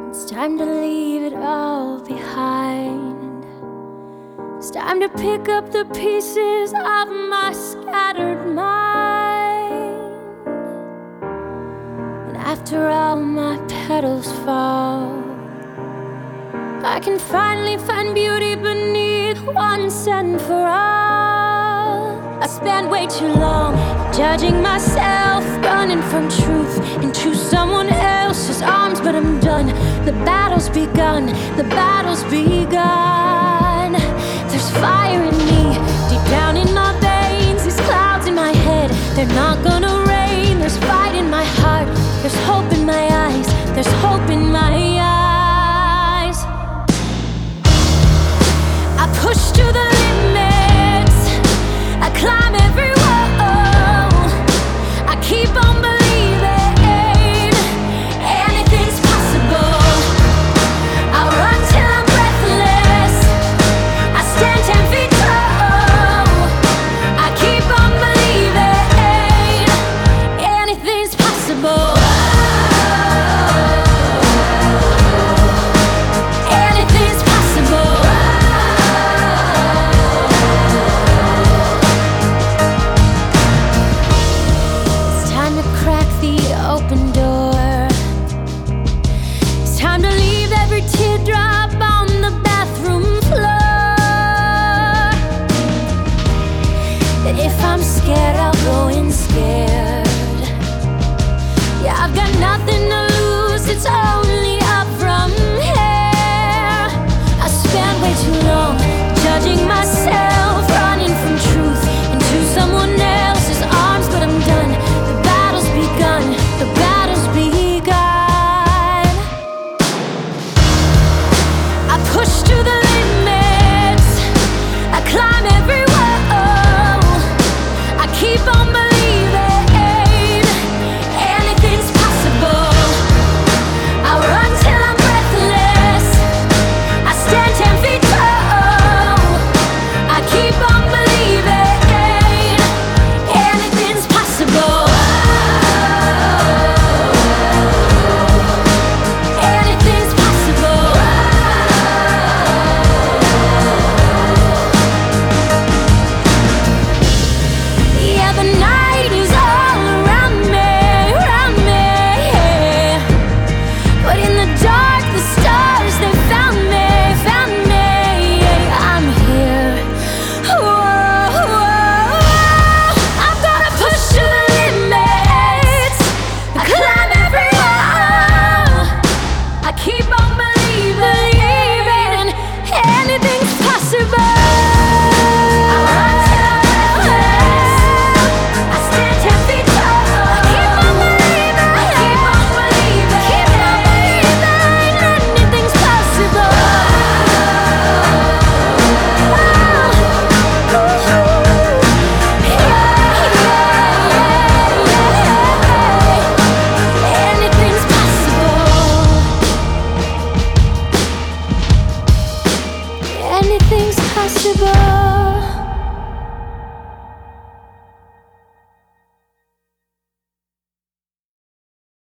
It's time to leave it all behind. It's time to pick up the pieces of my scattered mind. And after all my petals fall, I can finally find beauty beneath once and for all. I spent way too long judging myself, running from truth into someone else's arms, but I'm done. The battle's begun, the battle's begun. There's fire in me, deep down in my veins. These clouds in my head, they're not gonna rain. There's fight in my heart, there's hope in my eyes, there's hope in my eyes. I push to the limits, I climb every wall, I keep on believing anything's possible. I run till I'm breathless, I stand 10 feet tall, I keep on believing anything's possible. Anything's possible. It's time to crack the open door. It's time to leave every teardrop on the bathroom floor. And if I'm scared, I'll go in scared. Yeah, I've got nothing to lose, it's only up from here. I spent way too long judging myself, running from truth into someone else's arms, but I'm done. The battle's begun, the battle's begun. I push to the limits, I climb every wall, I keep on believing anything's possible. I run till I'm breathless, I stand 10 feet tall, I keep on believing anything's possible. Anything's possible. Yeah, the night is all around me, but in the dark, the stars, they found me. I'm here. Whoa. I've gotta push to the limits, I climb every wall, I keep on believing anything's possible. I run till I'm breathless, I stand 10 feet tall, I keep on believing anything's possible. Anything's possible. Anything's possible.